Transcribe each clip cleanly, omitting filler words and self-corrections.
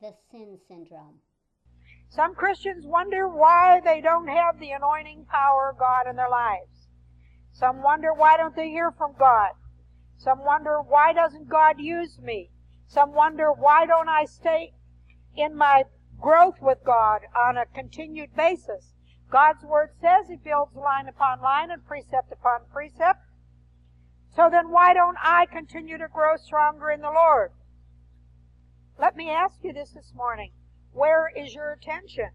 the sin syndrome. Some Christians wonder why they don't have the anointing power of God in their lives. Some wonder why don't they hear from God. Some wonder why doesn't God use me. Some wonder why don't I stay in my growth with God on a continued basis. God's Word says He builds line upon line and precept upon precept. So then why don't I continue to grow stronger in the Lord? Let me ask you this morning. Where is your attention?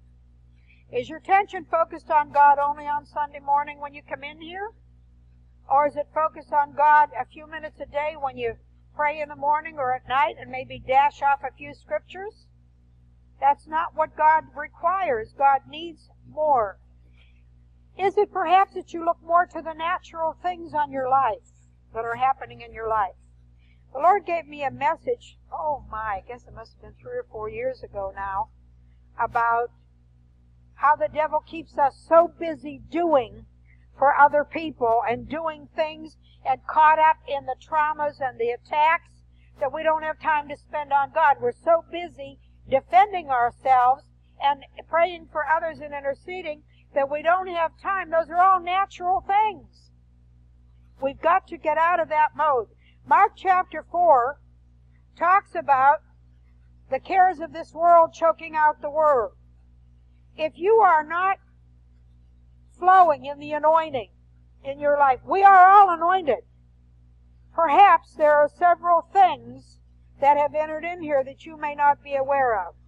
Is your attention focused on God only on Sunday morning when you come in here? Or is it focused on God a few minutes a day when you pray in the morning or at night and maybe dash off a few scriptures? That's not what God requires. God needs more. Is it perhaps that you look more to the natural things on your life that are happening in your life? The Lord gave me a message, I guess it must have been 3 or 4 years ago now, about how the devil keeps us so busy doing for other people and doing things and caught up in the traumas and the attacks that we don't have time to spend on God. We're so busy defending ourselves and praying for others and interceding that we don't have time. Those are all natural things. We've got to get out of that mode. Mark chapter 4 talks about the cares of this world choking out the word. If you are not flowing in the anointing in your life, we are all anointed. Perhaps there are several things that have entered in here that you may not be aware of.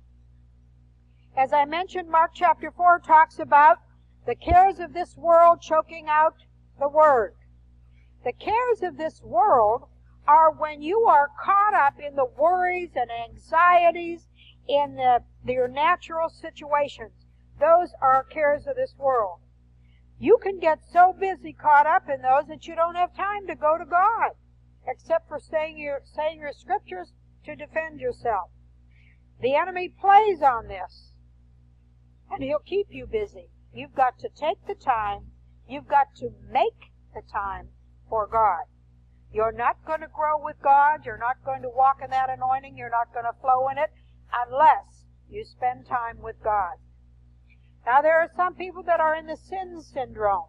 As I mentioned, Mark chapter 4 talks about the cares of this world choking out the word. The cares of this world are when you are caught up in the worries and anxieties in your natural situations. Those are cares of this world. You can get so busy caught up in those that you don't have time to go to God, except for saying your scriptures to defend yourself. The enemy plays on this, and he'll keep you busy. You've got to take the time. You've got to make the time for God. You're not going to grow with God. You're not going to walk in that anointing. You're not going to flow in it unless you spend time with God. Now, there are some people that are in the sin syndrome.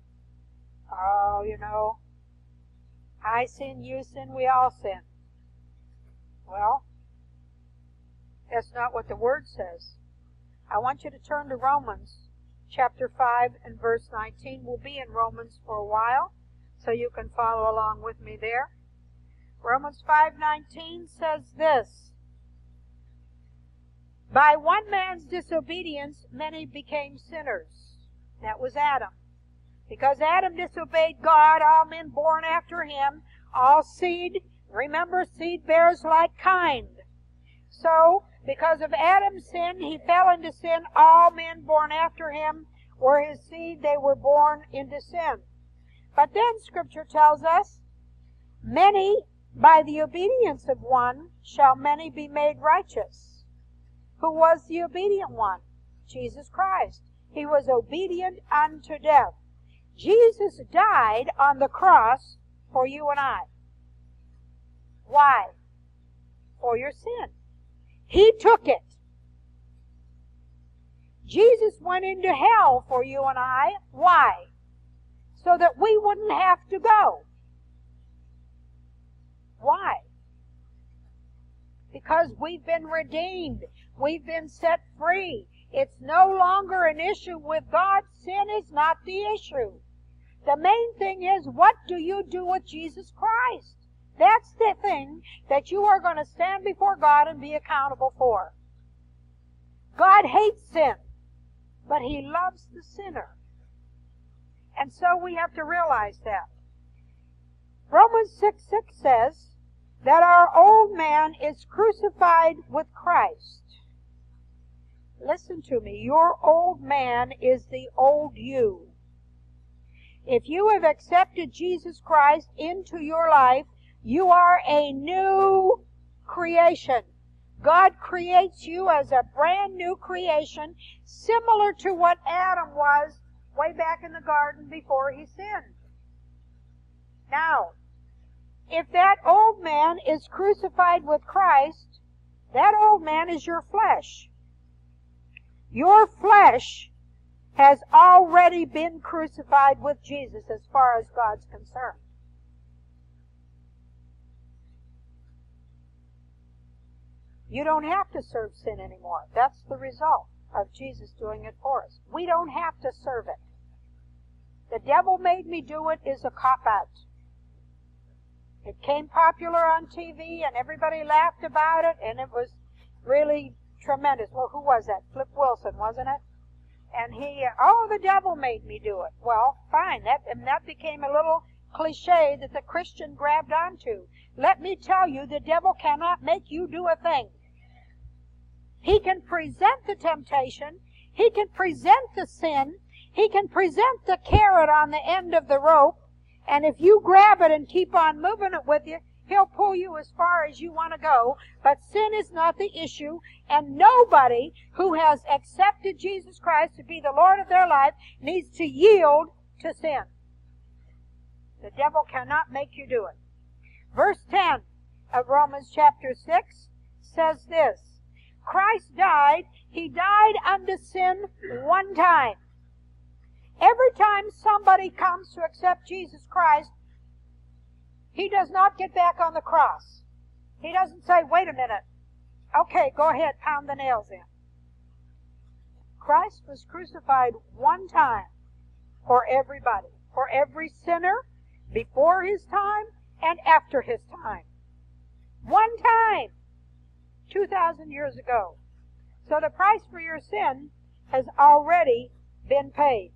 I sin, you sin, we all sin. Well, that's not what the Word says. I want you to turn to Romans chapter 5 and verse 19. We'll be in Romans for a while, so you can follow along with me there. Romans 5:19 says this: By one man's disobedience, many became sinners. That was Adam. Because Adam disobeyed God, all men born after him, all seed, remember, seed bears like kind. So, because of Adam's sin, he fell into sin. All men born after him were his seed. They were born into sin. But then Scripture tells us, many, by the obedience of one, shall many be made righteous. Who was the obedient one? Jesus Christ. He was obedient unto death. Jesus died on the cross for you and I. Why? For your sin. He took it. Jesus went into hell for you and I. Why? So that we wouldn't have to go. Why? Because we've been redeemed. We've been set free. It's no longer an issue with God. Sin is not the issue. The main thing is, what do you do with Jesus Christ? That's the thing that you are going to stand before God and be accountable for. God hates sin, but He loves the sinner. And so we have to realize that. Romans 6:6 says that our old man is crucified with Christ. Listen to me. Your old man is the old you. If you have accepted Jesus Christ into your life, you are a new creation. God creates you as a brand new creation, similar to what Adam was way back in the garden before he sinned. Now, if that old man is crucified with Christ, That old man is your flesh. Your flesh has already been crucified with Jesus as far as God's concerned. You don't have to serve sin anymore. That's the result of Jesus doing it for us. We don't have to serve it. The devil made me do it is a cop-out. It came popular on TV and everybody laughed about it, and it was really tremendous. Well, who was that? Flip Wilson, wasn't it? And he, the devil made me do it. Well, fine. That became a little cliche that the Christian grabbed onto. Let me tell you, the devil cannot make you do a thing. He can present the temptation. He can present the sin. He can present the carrot on the end of the rope. And if you grab it and keep on moving it with you, he'll pull you as far as you want to go. But sin is not the issue. And nobody who has accepted Jesus Christ to be the Lord of their life needs to yield to sin. The devil cannot make you do it. Verse 10 of Romans chapter 6 says this. Christ died. He died unto sin one time. Every time somebody comes to accept Jesus Christ, he does not get back on the cross. He doesn't say, wait a minute. Okay, go ahead, pound the nails in. Christ was crucified one time for everybody. For every sinner, before his time and after his time. One time. 2,000 years ago. So the price for your sin has already been paid.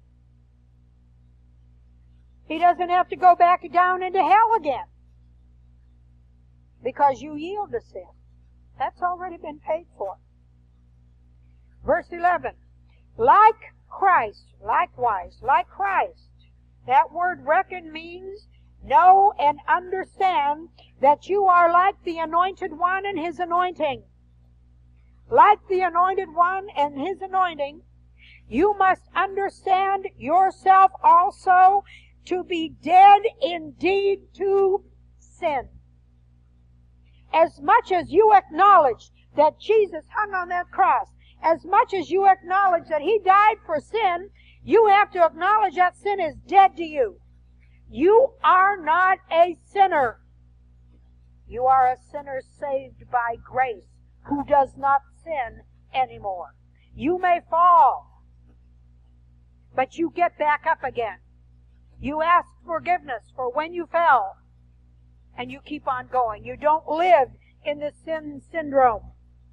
He doesn't have to go back down into hell again because you yield to sin. That's already been paid for. Verse 11. Like Christ, likewise, like Christ. That word reckon means know and understand that you are like the Anointed One and His anointing. Like the Anointed One and His anointing, you must understand yourself also to be dead indeed to sin. As much as you acknowledge that Jesus hung on that cross, as much as you acknowledge that He died for sin, you have to acknowledge that sin is dead to you. You are not a sinner. You are a sinner saved by grace who does not sin anymore. You may fall, but you get back up again. You ask forgiveness for when you fell, and you keep on going. You don't live in the sin syndrome.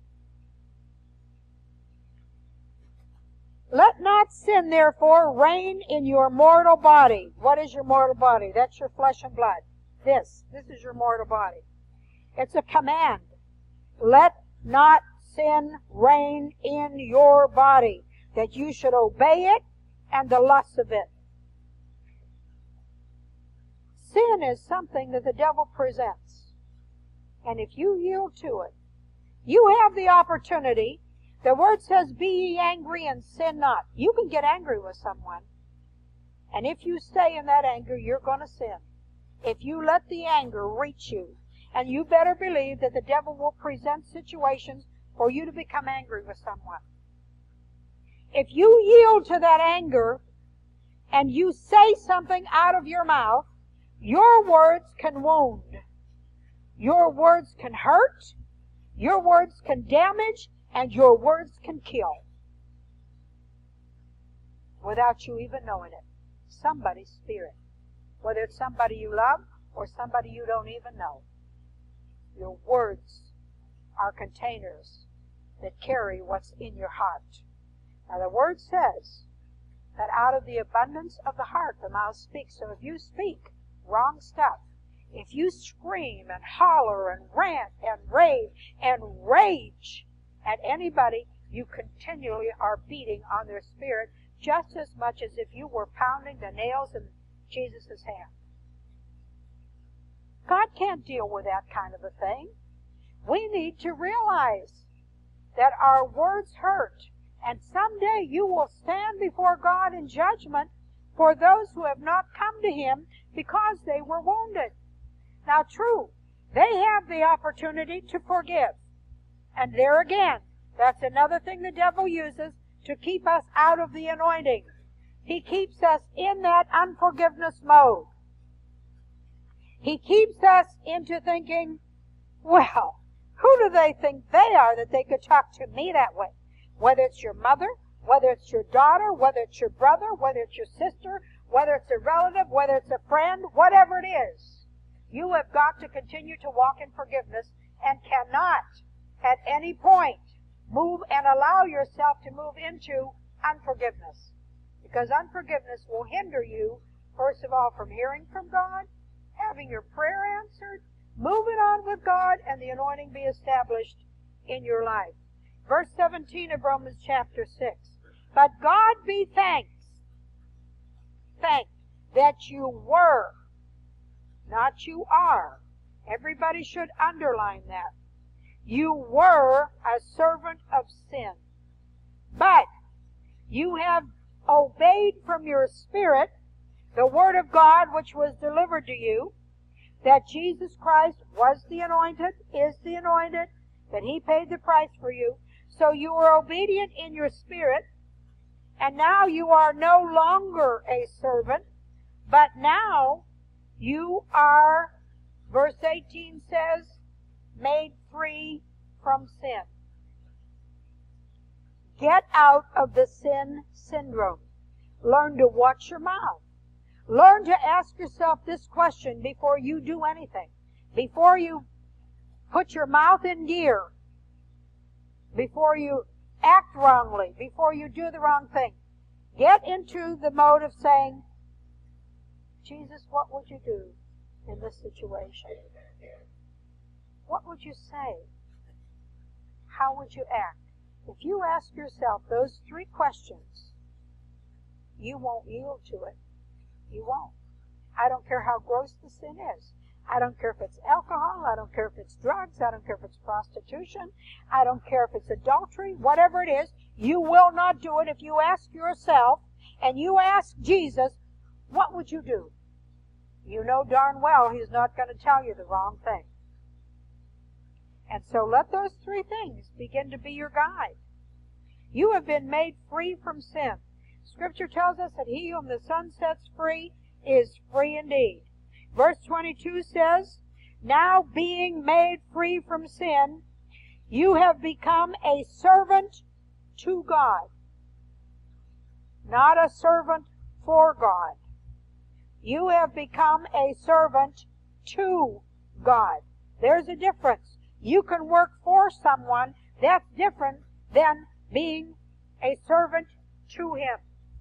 Let not sin, therefore, reign in your mortal body. What is your mortal body? That's your flesh and blood. This is your mortal body. It's a command. Let not sin reign in your body, that you should obey it and the lusts of it. Sin is something that the devil presents. And if you yield to it, you have the opportunity. The word says, be ye angry and sin not. You can get angry with someone. And if you stay in that anger, you're going to sin. If you let the anger reach you, and you better believe that the devil will present situations for you to become angry with someone. If you yield to that anger, and you say something out of your mouth, your words can wound. Your words can hurt. Your words can damage. And your words can kill without you even knowing it. Somebody's spirit. Whether it's somebody you love or somebody you don't even know. Your words are containers that carry what's in your heart. Now the word says that out of the abundance of the heart the mouth speaks. So if you speak wrong stuff, if you scream and holler and rant and rave and rage at anybody, you continually are beating on their spirit just as much as if you were pounding the nails in Jesus' hand. God can't deal with that kind of a thing. We need to realize that our words hurt, and someday you will stand before God in judgment for those who have not come to Him because they were wounded. Now, true, they have the opportunity to forgive. And there again, that's another thing the devil uses to keep us out of the anointing. He keeps us in that unforgiveness mode. He keeps us into thinking, well, who do they think they are that they could talk to me that way? Whether it's your mother, whether it's your daughter, whether it's your brother, whether it's your sister, whether it's a relative, whether it's a friend, whatever it is. You have got to continue to walk in forgiveness and cannot at any point move and allow yourself to move into unforgiveness. Because unforgiveness will hinder you, first of all, from hearing from God, having your prayer answered, moving on with God, and the anointing be established in your life. Verse 17 of Romans chapter 6. But God be thanked that you were, not you are. Everybody should underline that. You were a servant of sin. But you have obeyed from your spirit the word of God which was delivered to you, that Jesus Christ was the anointed, is the anointed, that he paid the price for you. So you were obedient in your spirit, and now you are no longer a servant, but now you are, verse 18 says, made free from sin. Get out of the sin syndrome. Learn to watch your mouth. Learn to ask yourself this question before you do anything. Before you put your mouth in gear. Before you act wrongly. Before you do the wrong thing. Get into the mode of saying, Jesus, what would you do in this situation? What would you say? How would you act? If you ask yourself those three questions, you won't yield to it. You won't. I don't care how gross the sin is. I don't care if it's alcohol. I don't care if it's drugs. I don't care if it's prostitution. I don't care if it's adultery. Whatever it is, you will not do it if you ask yourself and you ask Jesus, what would you do? You know darn well he's not going to tell you the wrong thing. And so let those three things begin to be your guide. You have been made free from sin. Scripture tells us that he whom the Son sets free is free indeed. Verse 22 says, now being made free from sin, you have become a servant to God. Not a servant for God. You have become a servant to God. There's a difference. You can work for someone. That's different than being a servant to him.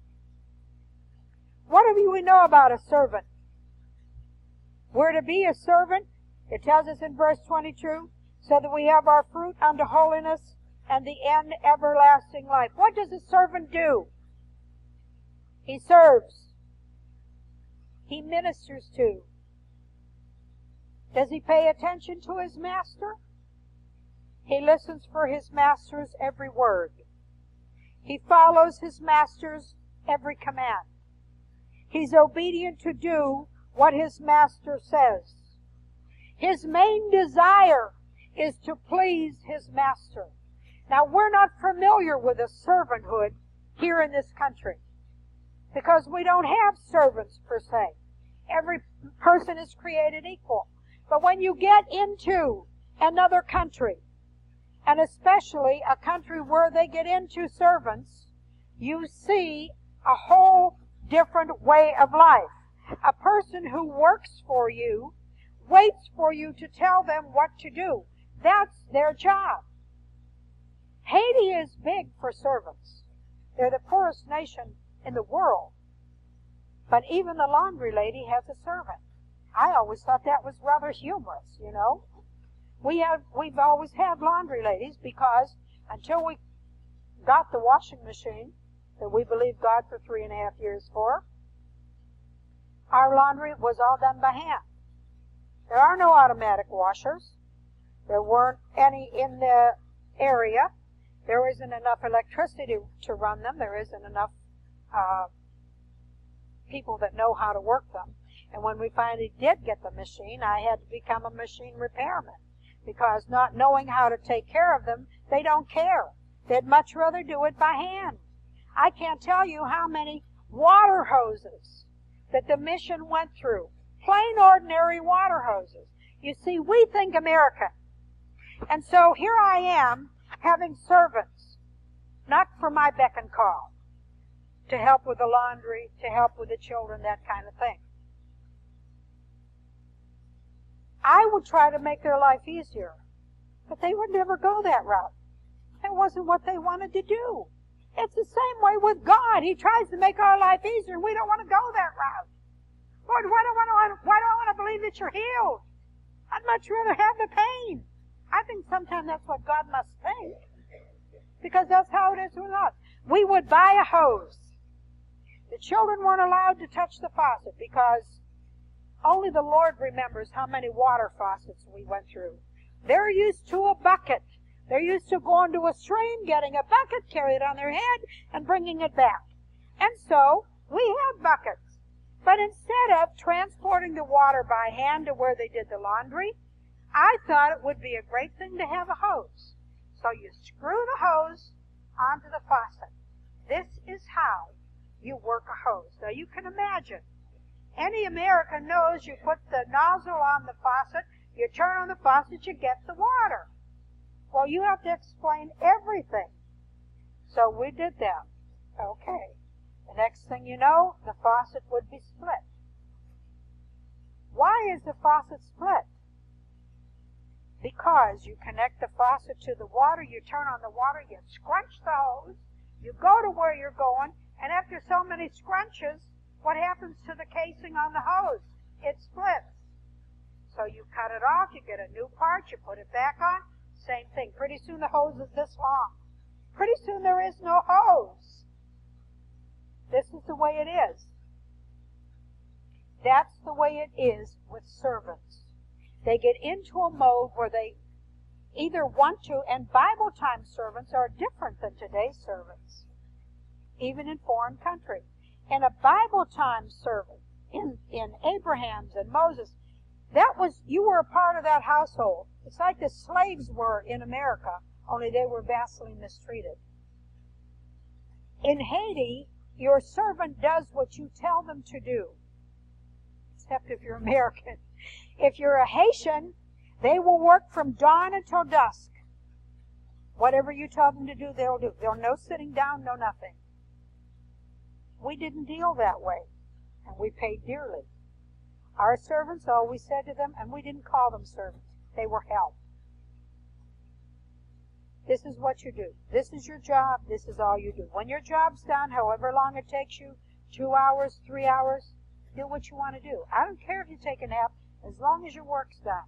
What do we know about a servant? We're to be a servant, it tells us in verse 22, so that we have our fruit unto holiness and the end everlasting life. What does a servant do? He serves. He ministers to. Does he pay attention to his master? He listens for his master's every word. He follows his master's every command. He's obedient to do what his master says. His main desire is to please his master. Now, we're not familiar with a servanthood here in this country because we don't have servants per se. Every person is created equal. But when you get into another country, and especially a country where they get into servants, you see a whole different way of life. A person who works for you waits for you to tell them what to do. That's their job. Haiti is big for servants. They're the poorest nation in the world. But even the laundry lady has a servant. I always thought that was rather humorous, you know. We've always had laundry ladies because until we got the washing machine that we believed God for 3.5 years for, our laundry was all done by hand. There are no automatic washers. There weren't any in the area. There isn't enough electricity to run them. There isn't enough people that know how to work them. And when we finally did get the machine, I had to become a machine repairman because not knowing how to take care of them, they don't care. They'd much rather do it by hand. I can't tell you how many water hoses that the mission went through. Plain ordinary water hoses. You see, we think American. And so here I am having servants, not for my beck and call, to help with the laundry, to help with the children, that kind of thing. I would try to make their life easier, but they would never go that route. That wasn't what they wanted to do. It's the same way with God. He tries to make our life easier, and we don't want to go that route. Lord, why do I want to believe that you're healed? I'd much rather have the pain. I think sometimes that's what God must think, because that's how it is with us. We would buy a hose. The children weren't allowed to touch the faucet because only the Lord remembers how many water faucets we went through. They're used to a bucket. They're used to going to a stream, getting a bucket, carry it on their head, and bringing it back. And so, we had buckets. But instead of transporting the water by hand to where they did the laundry, I thought it would be a great thing to have a hose. So you screw the hose onto the faucet. This is how you work a hose. Now you can imagine, any American knows you put the nozzle on the faucet, you turn on the faucet, you get the water. Well, you have to explain everything. So we did that. Okay. The next thing you know, the faucet would be split. Why is the faucet split? Because you connect the faucet to the water, you turn on the water, you scrunch the hose, you go to where you're going, and after so many scrunches, what happens to the casing on the hose? It splits. So you cut it off, you get a new part, you put it back on, same thing. Pretty soon the hose is this long. Pretty soon there is no hose. This is the way it is. That's the way it is with servants. They get into a mode where they either want to, and Bible time servants are different than today's servants, even in foreign countries. And a Bible time servant in Abraham's and Moses, that was, you were a part of that household. It's like the slaves were in America, only they were vastly mistreated. In Haiti, your servant does what you tell them to do, except if you're American. If you're a Haitian, they will work from dawn until dusk. Whatever you tell them to do, they'll do. There'll no sitting down, no nothing. We didn't deal that way, and we paid dearly. Our servants, all we said to them, and we didn't call them servants, they were help. This is what you do. This is your job. This is all you do. When your job's done, however long it takes you, 2 hours, 3 hours, do what you want to do. I don't care if you take a nap, as long as your work's done.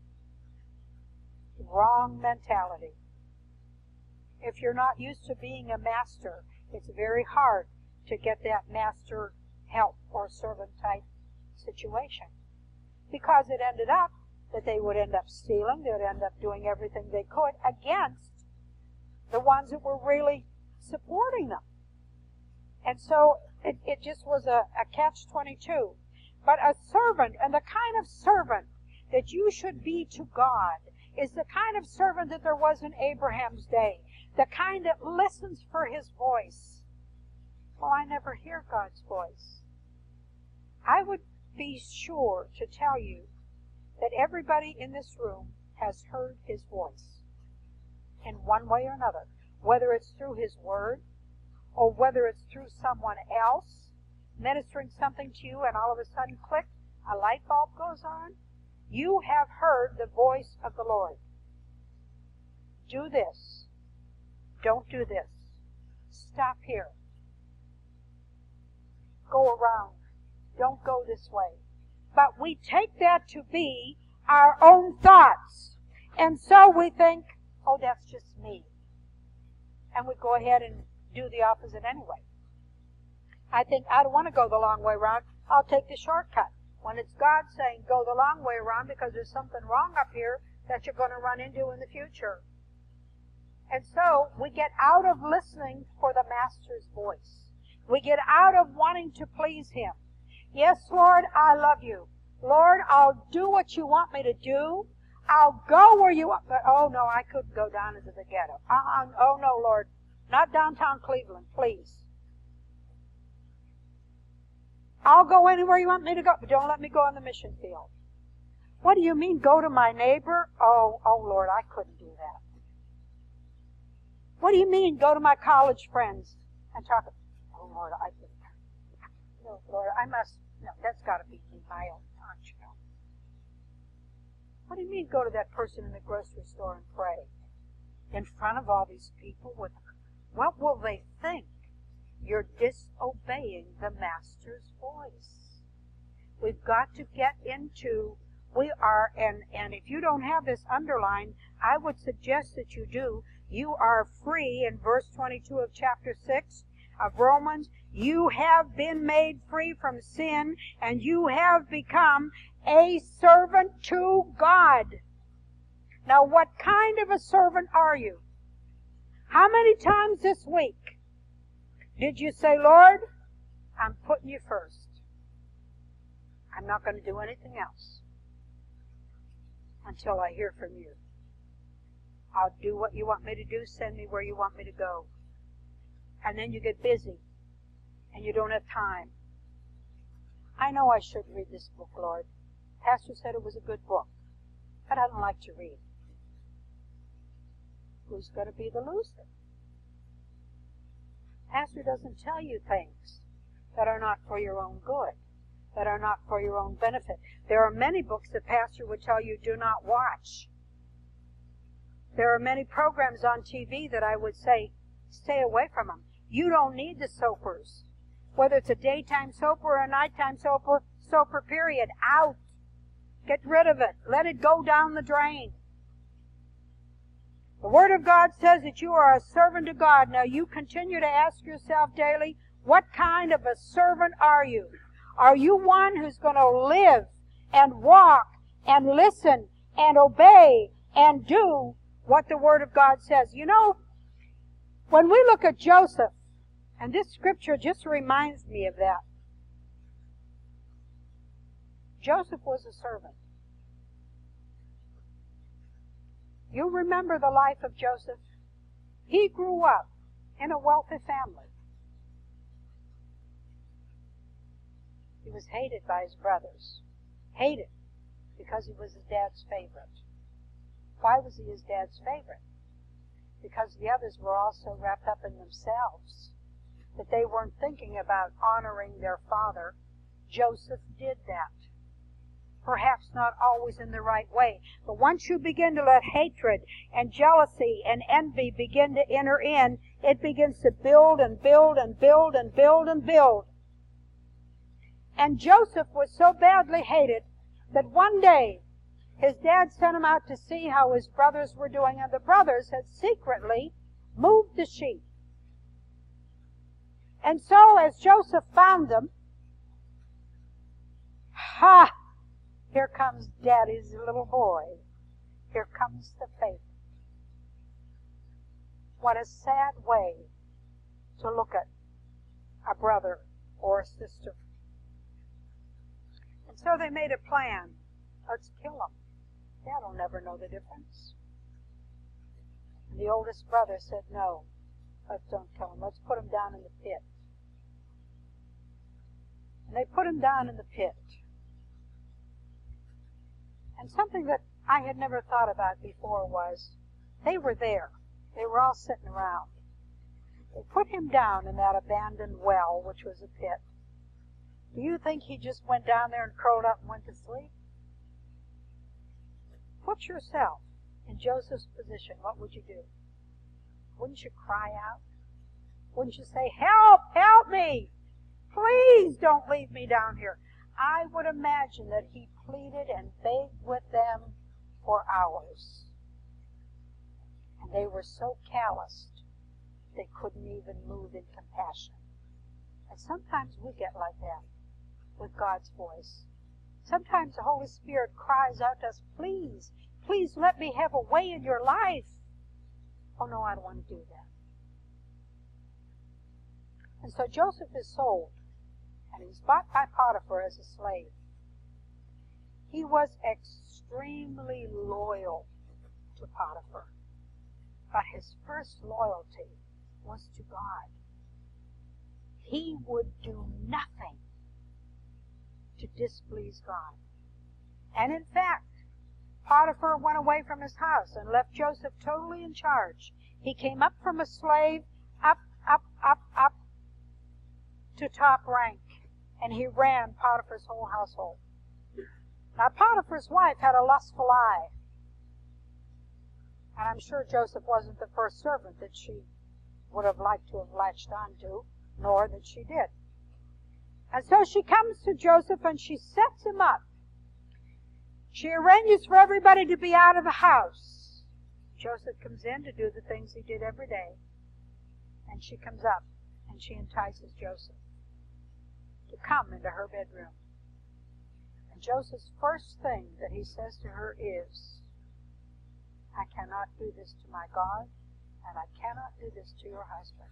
Wrong mentality. If you're not used to being a master, it's very hard to get that master help or servant type situation. Because it ended up that they would end up stealing, they would end up doing everything they could against the ones that were really supporting them. And so it just was a catch-22. But a servant, and the kind of servant that you should be to God, is the kind of servant that there was in Abraham's day. The kind that listens for his voice. Well, I never hear God's voice. I would be sure to tell you that everybody in this room has heard his voice in one way or another, whether it's through his word or whether it's through someone else ministering something to you and all of a sudden, click, a light bulb goes on. You have heard the voice of the Lord. Do this. Don't do this. Stop here. Go around. Don't go this way. But we take that to be our own thoughts. And so we think, oh, that's just me. And we go ahead and do the opposite anyway. I think, I don't want to go the long way around. I'll take the shortcut. When it's God saying, go the long way around because there's something wrong up here that you're going to run into in the future. And so we get out of listening for the Master's voice. We get out of wanting to please Him. Yes, Lord, I love you. Lord, I'll do what you want me to do. I'll go where you want. But, oh, no, I couldn't go down into the ghetto. Oh, no, Lord. Not downtown Cleveland, please. I'll go anywhere you want me to go, but don't let me go on the mission field. What do you mean, go to my neighbor? Oh, Lord, I couldn't do that. What do you mean, go to my college friends and talk? Oh, Lord, I couldn't. No, Lord, I must. No, that's got to be my own conscience. What do you mean, go to that person in the grocery store and pray? In front of all these people? What will they think? You're disobeying the Master's voice. We've got to get into, and if you don't have this underlined, I would suggest that you do. You are free in verse 22 of chapter 6 of Romans. You have been made free from sin, and you have become a servant to God. Now, what kind of a servant are you? How many times this week did you say, Lord, I'm putting you first. I'm not going to do anything else until I hear from you. I'll do what you want me to do. Send me where you want me to go. And then you get busy and you don't have time. I know I should read this book, Lord. Pastor said it was a good book, but I don't like to read. Who's going to be the loser? Pastor doesn't tell you things that are not for your own good, that are not for your own benefit. There are many books that Pastor would tell you do not watch. There are many programs on TV that I would say, stay away from them. You don't need the soapers. Whether it's a daytime soaper or a nighttime soaper, period, out. Get rid of it. Let it go down the drain. The Word of God says that you are a servant to God. Now you continue to ask yourself daily, what kind of a servant are you? Are you one who's going to live and walk and listen and obey and do what the Word of God says? You know, when we look at Joseph, and this scripture just reminds me of that. Joseph was a servant. You remember the life of Joseph? He grew up in a wealthy family. He was hated by his brothers. Hated because he was his dad's favorite. Why was he his dad's favorite? Because the others were all so wrapped up in themselves that they weren't thinking about honoring their father. Joseph did that. Perhaps not always in the right way. But once you begin to let hatred and jealousy and envy begin to enter in, it begins to build and build and build and build and build. And Joseph was so badly hated that one day his dad sent him out to see how his brothers were doing, and the brothers had secretly moved the sheep. And so as Joseph found them, here comes Daddy's little boy. Here comes the faith. What a sad way to look at a brother or a sister. And so they made a plan. Let's kill him. Dad'll never know the difference. And the oldest brother said, no, let's don't kill him. Let's put him down in the pit. And they put him down in the pit. And something that I had never thought about before was, they were there. They were all sitting around. They put him down in that abandoned well, which was a pit. Do you think he just went down there and curled up and went to sleep? Put yourself in Joseph's position. What would you do? Wouldn't you cry out? Wouldn't you say, help, help me! Please don't leave me down here. I would imagine that he pleaded and begged with them for hours. And they were so calloused, they couldn't even move in compassion. And sometimes we get like that with God's voice. Sometimes the Holy Spirit cries out to us, please, please let me have a way in your life. Oh no, I don't want to do that. And so Joseph is sold, and he's bought by Potiphar as a slave. He was extremely loyal to Potiphar. But his first loyalty was to God. He would do nothing to displease God. And in fact, Potiphar went away from his house and left Joseph totally in charge. He came up from a slave, up to top rank, and he ran Potiphar's whole household. Now, Potiphar's wife had a lustful eye, and I'm sure Joseph wasn't the first servant that she would have liked to have latched onto, nor that she did. And so she comes to Joseph and she sets him up. She arranges for everybody to be out of the house. Joseph comes in to do the things he did every day. And she comes up and she entices Joseph to come into her bedroom. And Joseph's first thing that he says to her is, I cannot do this to my God, and I cannot do this to your husband.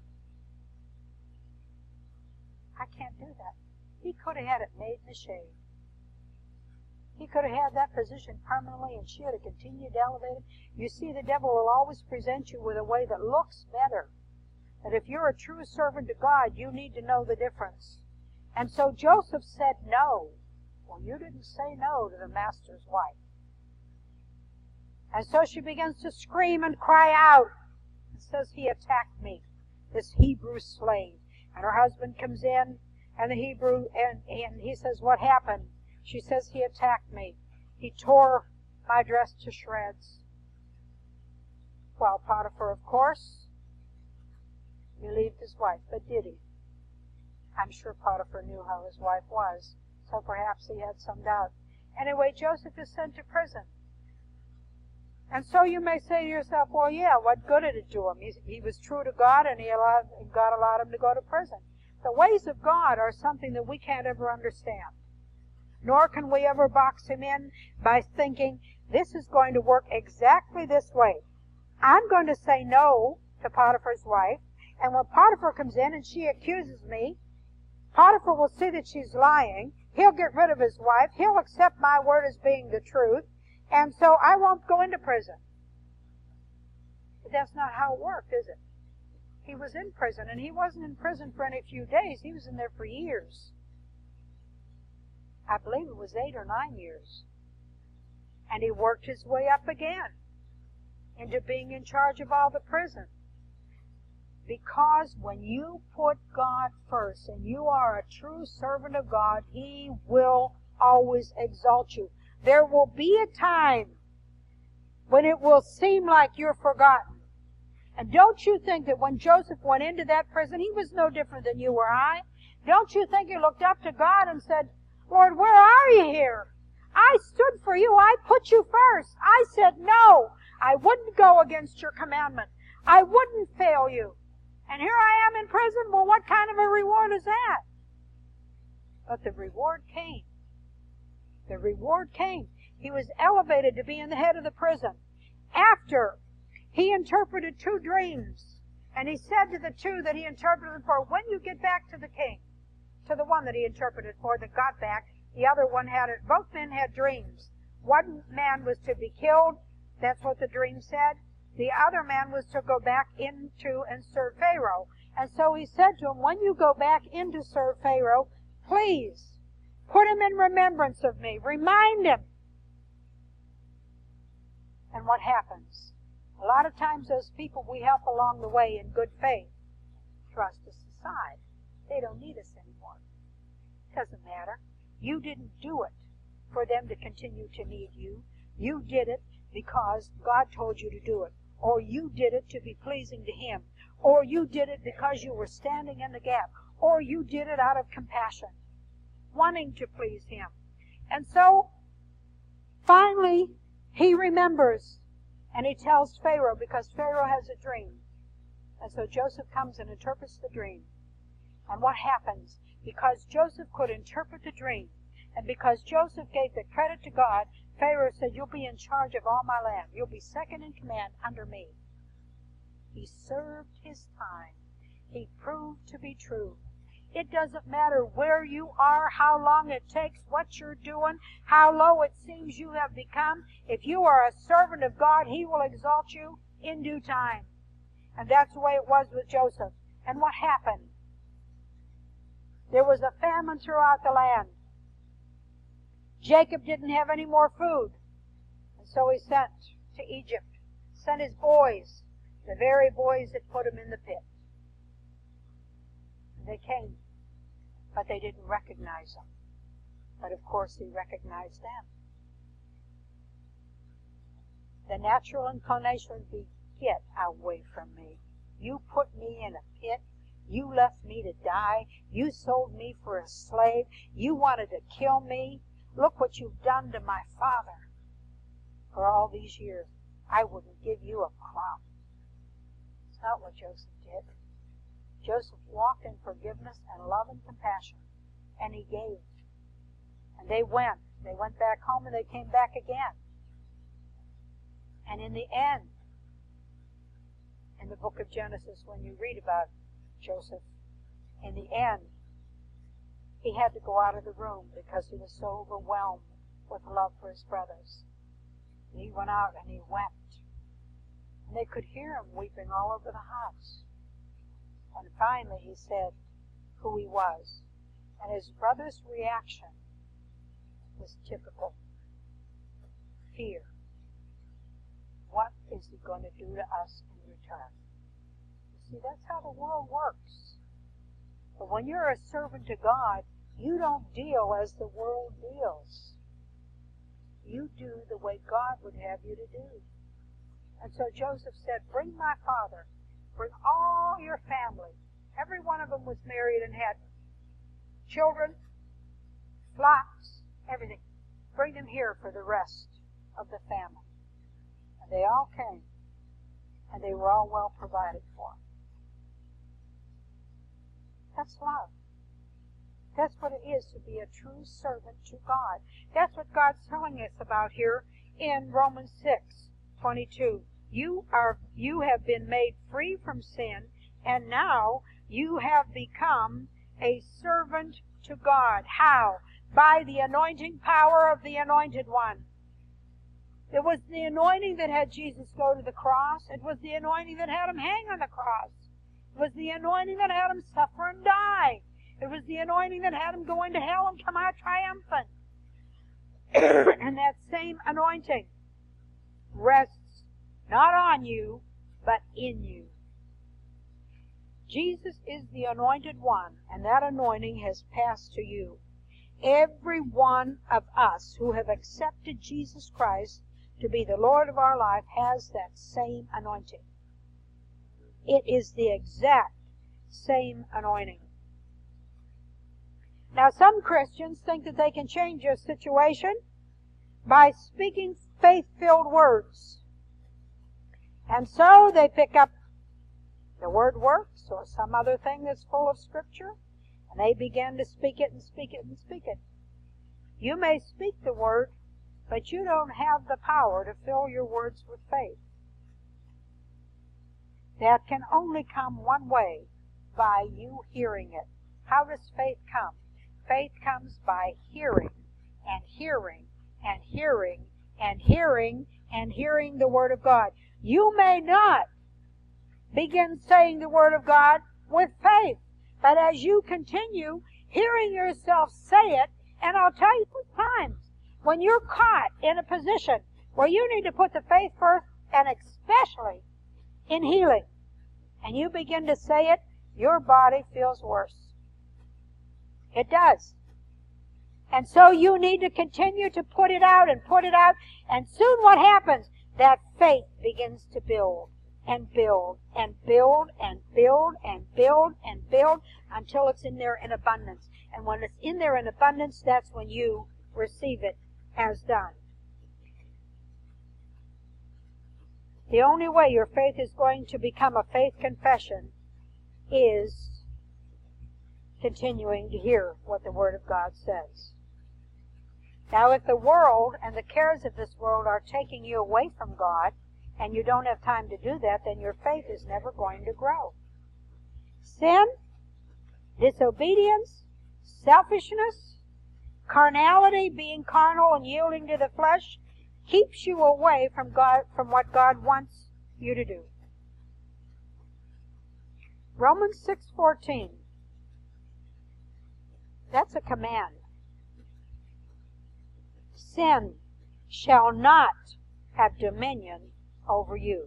I can't do that. He could have had it made in the shade. He could have had that position permanently, and she would have continued to elevate it. You see, the devil will always present you with a way that looks better. That if you're a true servant to God, you need to know the difference. And so Joseph said no. Well, you didn't say no to the master's wife. And so she begins to scream and cry out. It says, he attacked me, this Hebrew slave. And her husband comes in, and the Hebrew, and he says, what happened? She says, he attacked me. He tore my dress to shreds. Well, Potiphar, of course, believed his wife, but did he? I'm sure Potiphar knew how his wife was, so perhaps he had some doubt. Anyway, Joseph is sent to prison. And so you may say to yourself, well, yeah, what good did it do him? He was true to God, and God allowed him to go to prison. The ways of God are something that we can't ever understand. Nor can we ever box him in by thinking, this is going to work exactly this way. I'm going to say no to Potiphar's wife, and when Potiphar comes in and she accuses me, Potiphar will see that she's lying. He'll get rid of his wife. He'll accept my word as being the truth. And so I won't go into prison. But that's not how it worked, is it? He was in prison, and he wasn't in prison for any few days. He was in there for years. I believe it was 8 or 9 years. And he worked his way up again into being in charge of all the prison. Because when you put God first and you are a true servant of God, he will always exalt you. There will be a time when it will seem like you're forgotten. And don't you think that when Joseph went into that prison, he was no different than you or I? Don't you think he looked up to God and said, Lord, where are you here? I stood for you. I put you first. I said no. I wouldn't go against your commandment. I wouldn't fail you. And here I am in prison. Well, what kind of a reward is that? But the reward came. The reward came. He was elevated to being the head of the prison. After he interpreted 2 dreams, and he said to the 2 that he interpreted for, when you get back to the king, to the one that he interpreted for that got back, the other one had it. Both men had dreams. One man was to be killed. That's what the dream said. The other man was to go back into and serve Pharaoh. And so he said to him, when you go back in to serve Pharaoh, please put him in remembrance of me. Remind him. And what happens? A lot of times those people we help along the way in good faith thrust us aside. They don't need us anymore. Doesn't matter. You didn't do it for them to continue to need you. You did it because God told you to do it. Or you did it to be pleasing to him. Or you did it because you were standing in the gap. Or you did it out of compassion, wanting to please him. And so, finally, he remembers. And he tells Pharaoh, because Pharaoh has a dream. And so Joseph comes and interprets the dream. And what happens? Because Joseph could interpret the dream, and because Joseph gave the credit to God, Pharaoh said, you'll be in charge of all my land. You'll be second in command under me. He served his time. He proved to be true. It doesn't matter where you are, how long it takes, what you're doing, how low it seems you have become. If you are a servant of God, He will exalt you in due time. And that's the way it was with Joseph. And what happened? There was a famine throughout the land. Jacob didn't have any more food. And so he sent to Egypt, sent his boys, the very boys that put him in the pit. And they came, but they didn't recognize him. But of course he recognized them. The natural inclination would be, get away from me. You put me in a pit. You left me to die. You sold me for a slave. You wanted to kill me. Look what you've done to my father. For all these years, I wouldn't give you a crumb. It's not what Joseph did. Joseph walked in forgiveness and love and compassion, and he gave. And they went. They went back home, and they came back again. And in the end, in the book of Genesis, when you read about Joseph, in the end, he had to go out of the room because he was so overwhelmed with love for his brothers. And he went out and he wept. And they could hear him weeping all over the house. And finally he said who he was. And his brother's reaction was typical. Fear. What is he going to do to us in return? You see, that's how the world works. But when you're a servant to God, you don't deal as the world deals. You do the way God would have you to do. And so Joseph said, bring my father, bring all your family. Every one of them was married and had children, flocks, everything. Bring them here for the rest of the family. And they all came, and they were all well provided for. That's love. That's what it is to be a true servant to God. That's what God's telling us about here in Romans 6:22. You have been made free from sin, and now you have become a servant to God. How? By the anointing power of the Anointed One. It was the anointing that had Jesus go to the cross. It was the anointing that had him hang on the cross. It was the anointing that had him suffer and die. It was the anointing that had him go into hell and come out triumphant. And that same anointing rests not on you, but in you. Jesus is the Anointed One, and that anointing has passed to you. Every one of us who have accepted Jesus Christ to be the Lord of our life has that same anointing. It is the exact same anointing. Now, some Christians think that they can change your situation by speaking faith-filled words. And so they pick up the word works or some other thing that's full of Scripture, and they begin to speak it and speak it and speak it. You may speak the word, but you don't have the power to fill your words with faith. That can only come one way, by you hearing it. How does faith come? Faith comes by hearing, and hearing, and hearing, and hearing, and hearing the Word of God. You may not begin saying the Word of God with faith, but as you continue hearing yourself say it, and I'll tell you times, when you're caught in a position where you need to put the faith first, and especially in healing, and you begin to say it, your body feels worse. It does. And so you need to continue to put it out and put it out, and soon what happens? That faith begins to build and build and build and build and build and build until it's in there in abundance. And when it's in there in abundance, that's when you receive it as done. The only way your faith is going to become a faith confession is continuing to hear what the Word of God says. Now, if the world and the cares of this world are taking you away from God, and you don't have time to do that, then your faith is never going to grow. Sin, disobedience, selfishness, carnality, being carnal and yielding to the flesh, keeps you away from God, from what God wants you to do. Romans 6:14. That's a command. Sin shall not have dominion over you.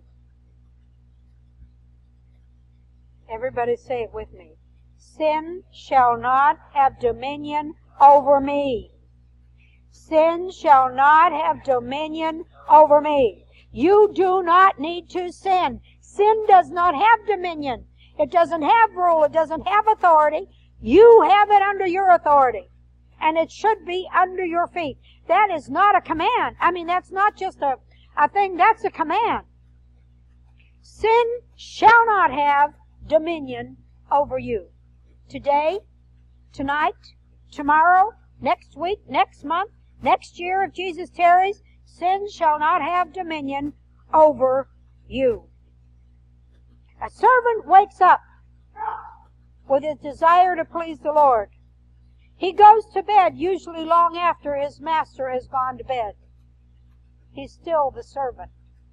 Everybody say it with me. Sin shall not have dominion over me. Sin shall not have dominion over me. You do not need to sin. Sin does not have dominion. It doesn't have rule. It doesn't have authority. You have it under your authority. And it should be under your feet. That is not a command. I mean, that's not just a thing. That's a command. Sin shall not have dominion over you. Today, tonight, tomorrow, next week, next month, next year, if Jesus tarries, sin shall not have dominion over you. A servant wakes up with his desire to please the Lord. He goes to bed usually long after his master has gone to bed. He's still the servant.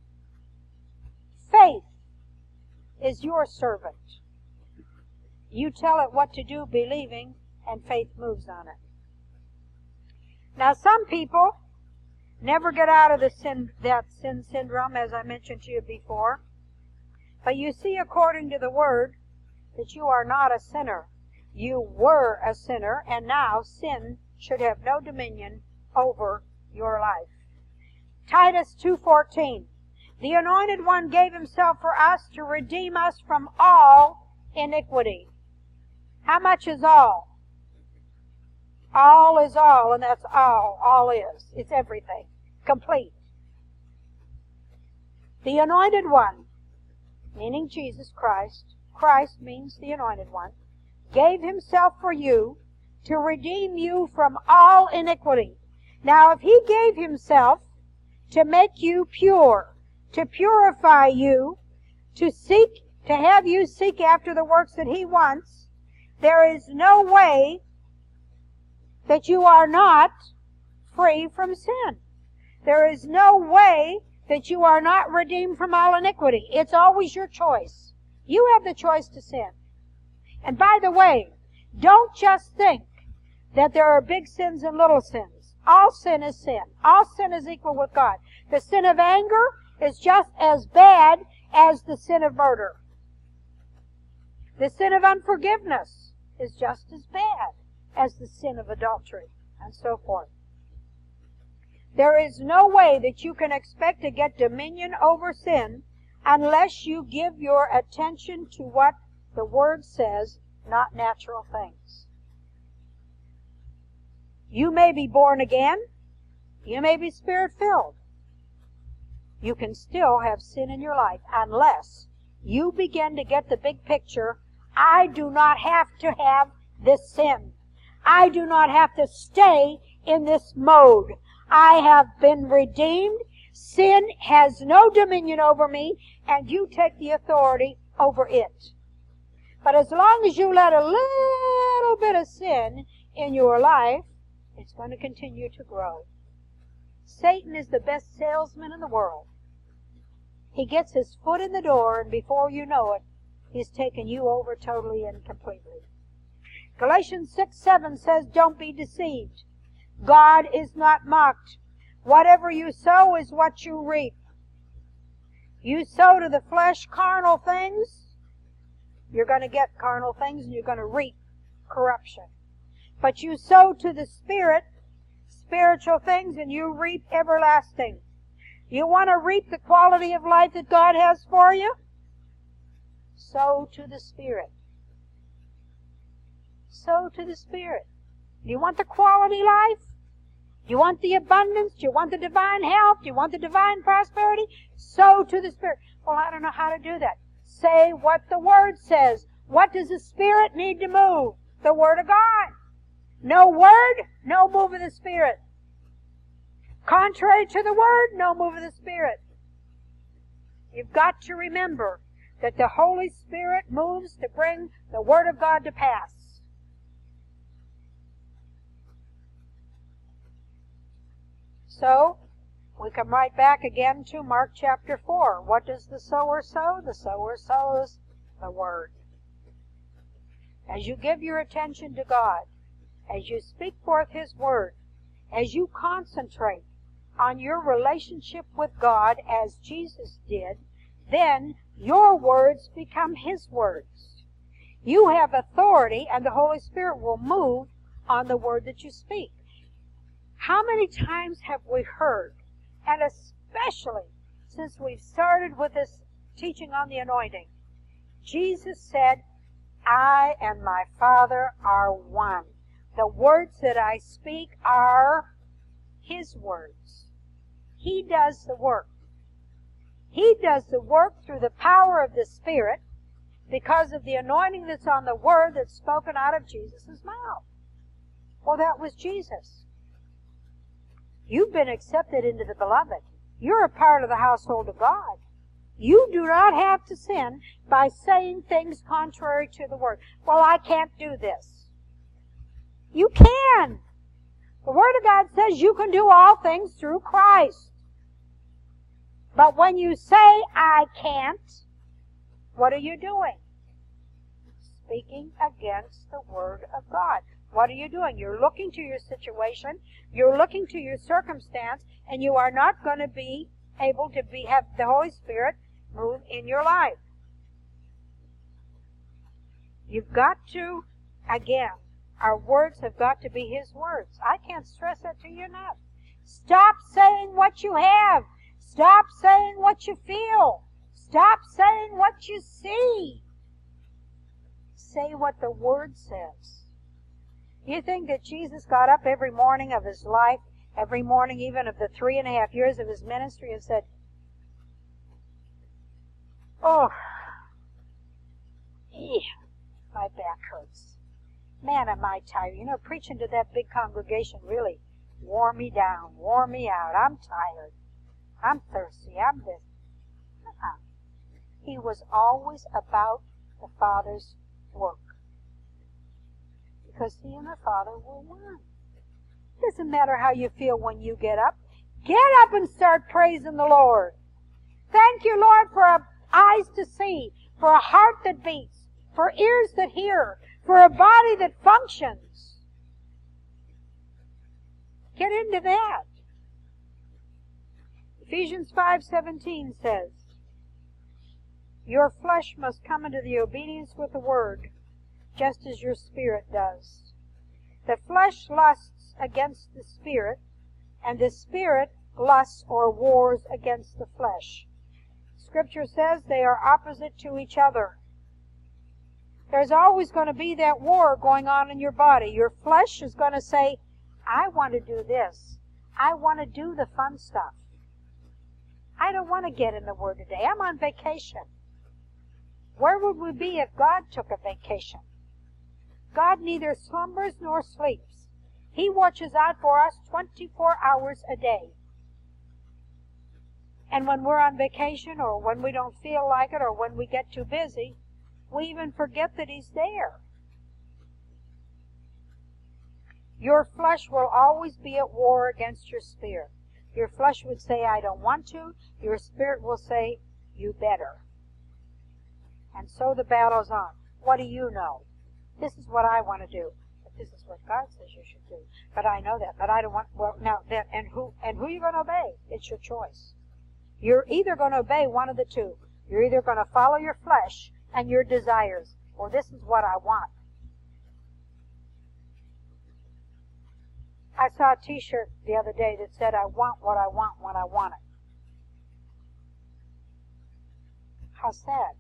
Faith is your servant. You tell it what to do, believing, and faith moves on it. Now, some people never get out of that sin syndrome, as I mentioned to you before. But you see, according to the Word, that you are not a sinner. You were a sinner, and now sin should have no dominion over your life. Titus 2:14. The Anointed One gave Himself for us to redeem us from all iniquity. How much is all? All is all, and that's all. All is. It's everything. Complete. The Anointed One, meaning Jesus Christ, Christ means the Anointed One, gave Himself for you to redeem you from all iniquity. Now, if He gave Himself to make you pure, to purify you, to have you seek after the works that He wants, there is no way that you are not free from sin. There is no way that you are not redeemed from all iniquity. It's always your choice. You have the choice to sin. And by the way, don't just think that there are big sins and little sins. All sin is sin. All sin is equal with God. The sin of anger is just as bad as the sin of murder. The sin of unforgiveness is just as bad as the sin of adultery, and so forth. There is no way that you can expect to get dominion over sin unless you give your attention to what the Word says, not natural things. You may be born again. You may be Spirit-filled. You can still have sin in your life unless you begin to get the big picture. I do not have to have this sin. I do not have to stay in this mode. I have been redeemed. Sin has no dominion over me, and you take the authority over it. But as long as you let a little bit of sin in your life, it's going to continue to grow. Satan is the best salesman in the world. He gets his foot in the door, and before you know it, he's taken you over totally and completely. Galatians 6:7 says, don't be deceived. God is not mocked. Whatever you sow is what you reap. You sow to the flesh carnal things, you're going to get carnal things, and you're going to reap corruption. But you sow to the Spirit, spiritual things, and you reap everlasting. You want to reap the quality of life that God has for you? Sow to the Spirit. Sow to the Spirit. Do you want the quality life? Do you want the abundance? Do you want the divine health? Do you want the divine prosperity? Sow to the Spirit. Well, I don't know how to do that. Say what the Word says. What does the Spirit need to move? The Word of God. No Word, no move of the Spirit. Contrary to the Word, no move of the Spirit. You've got to remember that the Holy Spirit moves to bring the Word of God to pass. So, we come right back again to Mark chapter 4. What does the sower sow? The sower sows the Word. As you give your attention to God, as you speak forth His Word, as you concentrate on your relationship with God as Jesus did, then your words become His words. You have authority, and the Holy Spirit will move on the word that you speak. How many times have we heard, and especially since we've started with this teaching on the anointing, Jesus said, I and my Father are one. The words that I speak are His words. He does the work. He does the work through the power of the Spirit because of the anointing that's on the Word that's spoken out of Jesus' mouth. Well, that was Jesus. You've been accepted into the Beloved. You're a part of the household of God. You do not have to sin by saying things contrary to the Word. Well, I can't do this. You can. The Word of God says you can do all things through Christ. But when you say, I can't, what are you doing? Speaking against the Word of God. What are you doing? You're looking to your situation, you're looking to your circumstance, and you are not going to be able to have the Holy Spirit move in your life. You've got to, again, our words have got to be His words. I can't stress that to you enough. Stop saying what you have. Stop saying what you feel. Stop saying what you see. Say what the Word says. You think that Jesus got up every morning of His life, every morning even of the 3.5 years of His ministry, and said, oh, my back hurts. Man, am I tired. You know, preaching to that big congregation really wore me down, wore me out. I'm tired. I'm thirsty. I'm this. He was always about the Father's work. Because He and the Father were one. It doesn't matter how you feel when you get up. Get up and start praising the Lord. Thank you, Lord, for eyes to see, for a heart that beats, for ears that hear, for a body that functions. Get into that. Ephesians 5:17 says, your flesh must come into the obedience with the Word, just as your spirit does. The flesh lusts against the Spirit, and the Spirit lusts or wars against the flesh. Scripture says they are opposite to each other. There's always going to be that war going on in your body. Your flesh is going to say, I want to do this. I want to do the fun stuff. I don't want to get in the Word today. I'm on vacation. Where would we be if God took a vacation? God neither slumbers nor sleeps. He watches out for us 24 hours a day. And when we're on vacation, or when we don't feel like it, or when we get too busy, we even forget that He's there. Your flesh will always be at war against your spirit. Your flesh would say, I don't want to. Your spirit will say, you better. And so the battle's on. What do you know? This is what I want to do. But this is what God says you should do. But I know that. But I don't want, well, now, then, and who you going to obey? It's your choice. You're either going to obey one of the two. You're either going to follow your flesh and your desires, or this is what I want. I saw a t-shirt the other day that said, I want what I want when I want it. How sad.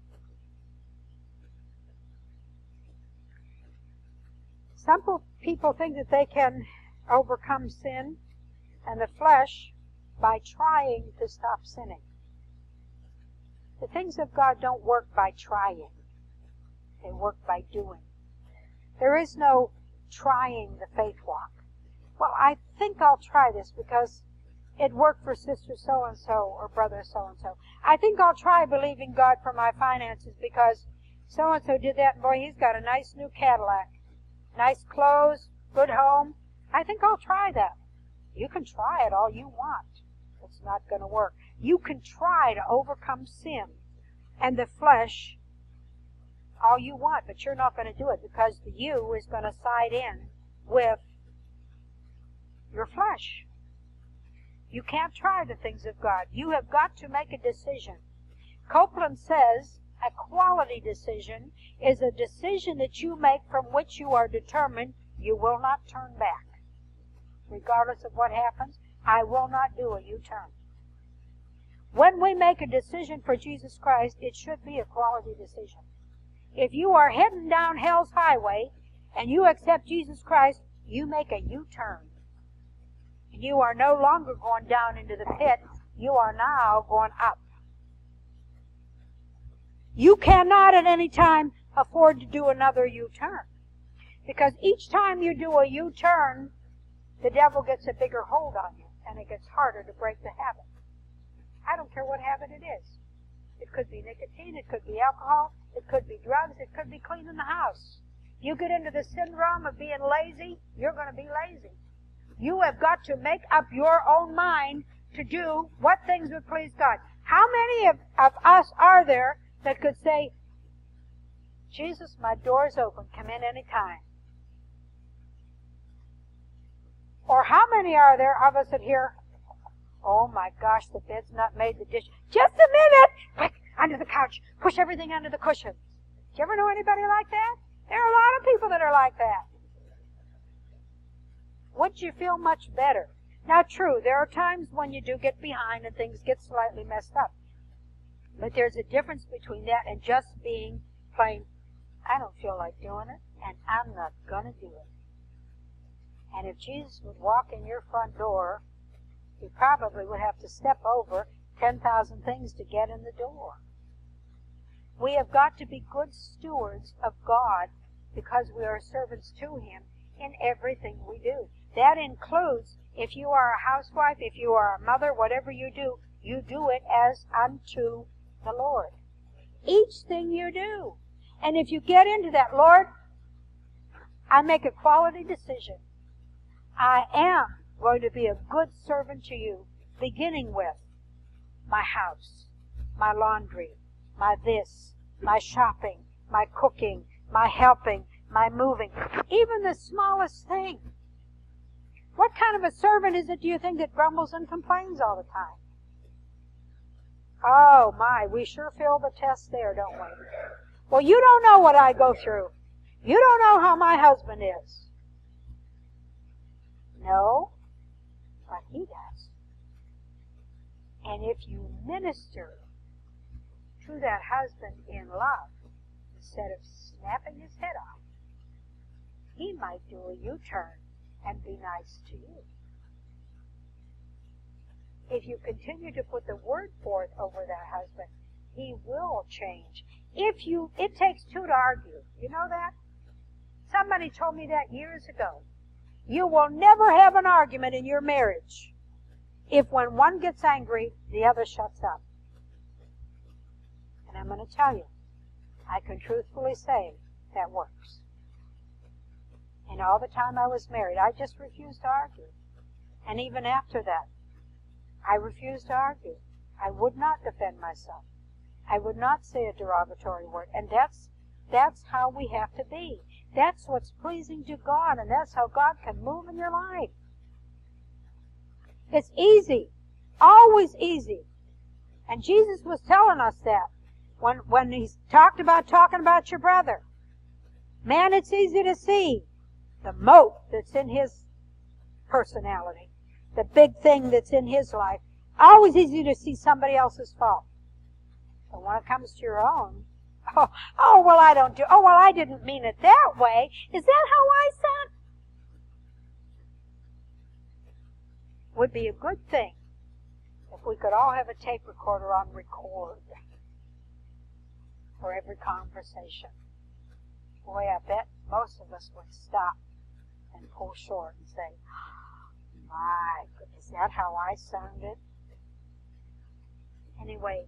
Some people think that they can overcome sin and the flesh by trying to stop sinning. The things of God don't work by trying. They work by doing. There is no trying the faith walk. Well, I think I'll try this because it worked for sister so-and-so or brother so-and-so. I think I'll try believing God for my finances because so-and-so did that, and boy, he's got a nice new Cadillac. Nice clothes, good home. I think I'll try that. You can try it all you want. It's not going to work. You can try to overcome sin and the flesh all you want, but you're not going to do it because the you is going to side in with your flesh. You can't try the things of God. You have got to make a decision. Copeland says a quality decision is a decision that you make from which you are determined you will not turn back. Regardless of what happens, I will not do a U-turn. When we make a decision for Jesus Christ, it should be a quality decision. If you are heading down hell's highway and you accept Jesus Christ, you make a U-turn. You are no longer going down into the pit. You are now going up. You cannot at any time afford to do another U-turn. Because each time you do a U-turn, the devil gets a bigger hold on you, and it gets harder to break the habit. I don't care what habit it is. It could be nicotine, it could be alcohol, it could be drugs, it could be cleaning the house. You get into the syndrome of being lazy, you're going to be lazy. You have got to make up your own mind to do what things would please God. How many of us are there that could say, Jesus, my door's open, come in any time? Or how many are there of us that hear, oh my gosh, the bed's not made, the dish. Just a minute! Quick, under the couch. Push everything under the cushions. Do you ever know anybody like that? There are a lot of people that are like that. Wouldn't you feel much better? Now, true, there are times when you do get behind and things get slightly messed up. But there's a difference between that and just being plain, I don't feel like doing it, and I'm not going to do it. And if Jesus would walk in your front door, he probably would have to step over 10,000 things to get in the door. We have got to be good stewards of God because we are servants to Him in everything we do. That includes, if you are a housewife, if you are a mother, whatever you do it as unto the Lord. Each thing you do. And if you get into that, Lord, I make a quality decision. I am going to be a good servant to you, beginning with my house, my laundry, my this, my shopping, my cooking, my helping, my moving, even the smallest thing. What kind of a servant is it, do you think, that grumbles and complains all the time? Oh my, we sure fail the test there, don't we? Well, you don't know what I go through. You don't know how my husband is. No, but he does. And if you minister to that husband in love, instead of snapping his head off, he might do a U-turn and be nice to you. If you continue to put the word forth over that husband, he will change. It takes two to argue. You know that? Somebody told me that years ago. You will never have an argument in your marriage if when one gets angry, the other shuts up. And I'm going to tell you, I can truthfully say that works. And all the time I was married, I just refused to argue. And even after that, I refused to argue. I would not defend myself. I would not say a derogatory word. And that's how we have to be. That's what's pleasing to God, and that's how God can move in your life. It's easy. Always easy. And Jesus was telling us that when he talked about talking about your brother. Man, it's easy to see the mote that's in his personality, the big thing that's in his life. Always easy to see somebody else's fault. But when it comes to your own, well, I didn't mean it that way. Is that how I said? Would be a good thing if we could all have a tape recorder on record for every conversation. Boy, I bet most of us would stop and pull short and say, my goodness, is that how I sounded? Anyway,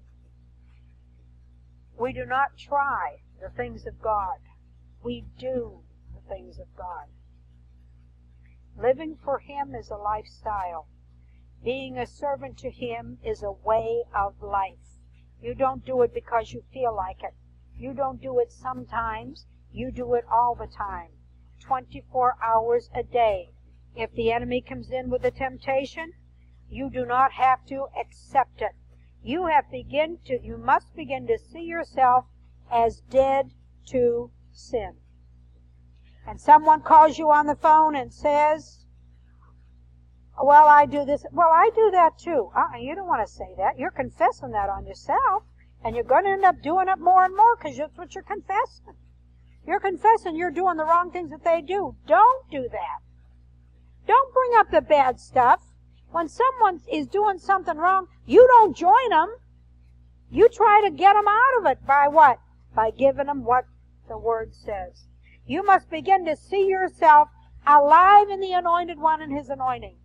we do not try the things of God. We do the things of God. Living for Him is a lifestyle. Being a servant to Him is a way of life. You don't do it because you feel like it. You don't do it sometimes. You do it all the time. 24 hours a day. If the enemy comes in with a temptation, you do not have to accept it. You must begin to see yourself as dead to sin. And someone calls you on the phone and says, well, I do this. Well, I do that too. You don't want to say that. You're confessing that on yourself. And you're going to end up doing it more and more because that's what you're confessing. You're confessing you're doing the wrong things that they do. Don't do that. Don't bring up the bad stuff. When someone is doing something wrong, you don't join them. You try to get them out of it. By what? By giving them what the Word says. You must begin to see yourself alive in the Anointed One and His anointing.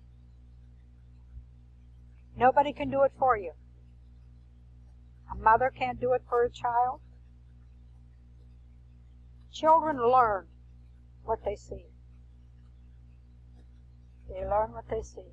Nobody can do it for you. A mother can't do it for a child. Children learn what they see. They learn what they see.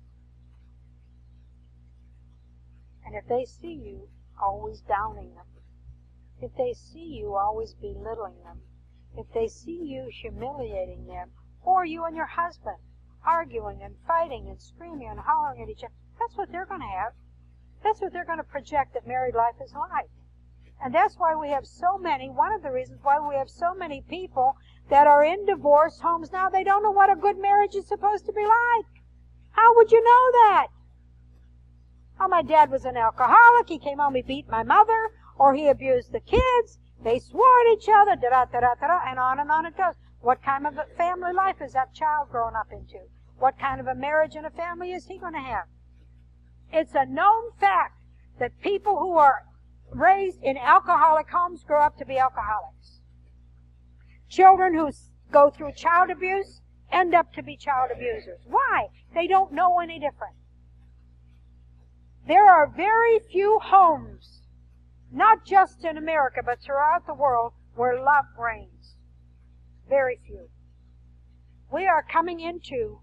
And if they see you always downing them, if they see you always belittling them, if they see you humiliating them, or you and your husband arguing and fighting and screaming and hollering at each other, that's what they're going to have. That's what they're going to project that married life is like. And that's why we have so many, one of the reasons why we have so many people that are in divorce homes now, they don't know what a good marriage is supposed to be like. How would you know that? Oh, my dad was an alcoholic. He came home, he beat my mother, or he abused the kids. They swore at each other, da-da-da-da-da-da, and on it goes. What kind of a family life is that child growing up into? What kind of a marriage and a family is he going to have? It's a known fact that people who are raised in alcoholic homes grow up to be alcoholics. Children who go through child abuse end up to be child abusers. Why? They don't know any different. There are very few homes, not just in America, but throughout the world, where love reigns. Very few. We're not coming into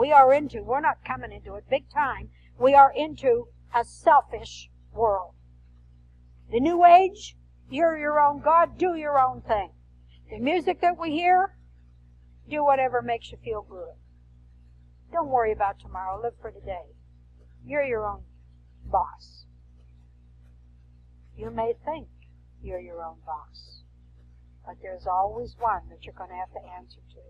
it big time. We are into a selfish world. The New Age, you're your own God, do your own thing. The music that we hear, do whatever makes you feel good. Don't worry about tomorrow, live for today. You're your own boss. You may think you're your own boss, but there's always one that you're going to have to answer to.